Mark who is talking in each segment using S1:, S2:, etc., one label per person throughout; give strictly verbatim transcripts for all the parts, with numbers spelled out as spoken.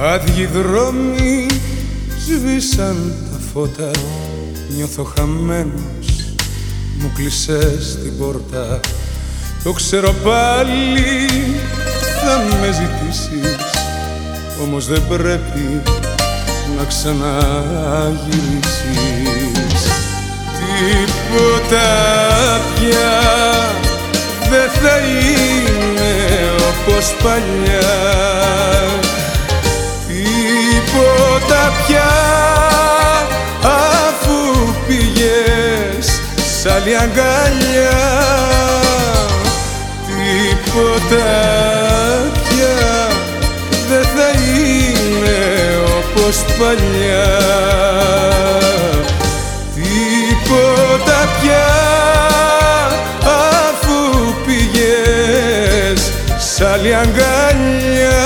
S1: Άδειοι δρόμοι, σβήσαν τα φώτα. Νιώθω χαμένος, μου κλεισες την πόρτα. Το ξέρω πάλι θα με ζητήσεις, όμως δεν πρέπει να ξαναγυρίσεις. Τίποτα πια δεν θα είναι όπως παλιά. Τίποτα πια αφού πήγες σ' άλλη αγκαλιά. Τίποτα πια δεν θα είναι όπως παλιά. Τίποτα πια αφού πήγες σ' άλλη αγκαλιά.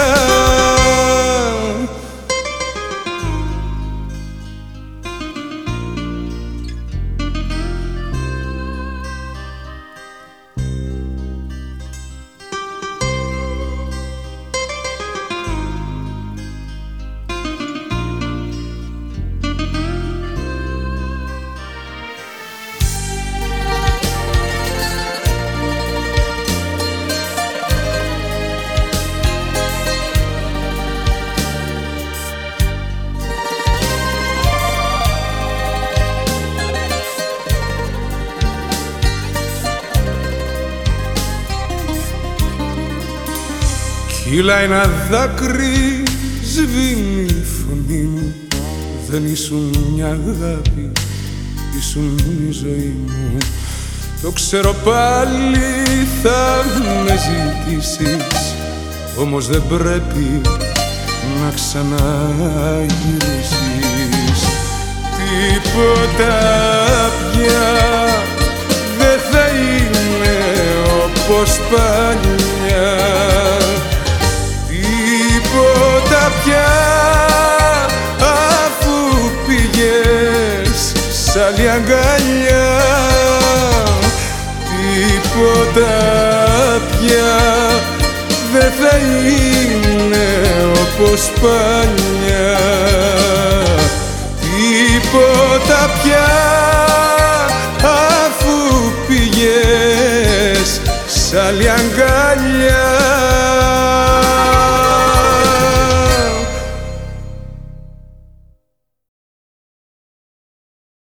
S1: Κύλα ένα δάκρυ, σβήνει η φωνή μου. Δεν ήσουν μια αγάπη, ήσουν η ζωή μου. Το ξέρω πάλι θα με ζητήσεις, όμως δεν πρέπει να ξαναγυρίσεις. Τίποτα πια δεν θα είναι όπως παλιά. Τίποτα πια αφού πήγες σ' άλλη αγκαλιά. Τίποτα πια δεν θα είναι όπως παλιά. Τίποτα πια αφού πήγες σ' άλλη αγκαλιά.